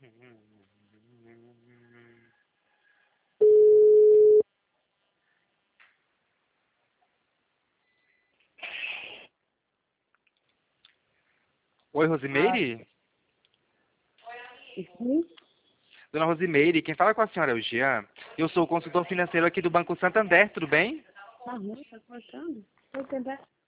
Oi, Rosimeire? Sim? Dona Rosimeire, quem fala com a senhora é o Jean. Eu sou o consultor financeiro aqui do Banco Santander, tudo bem? Tá ruim, tá cortando. Tô tentando.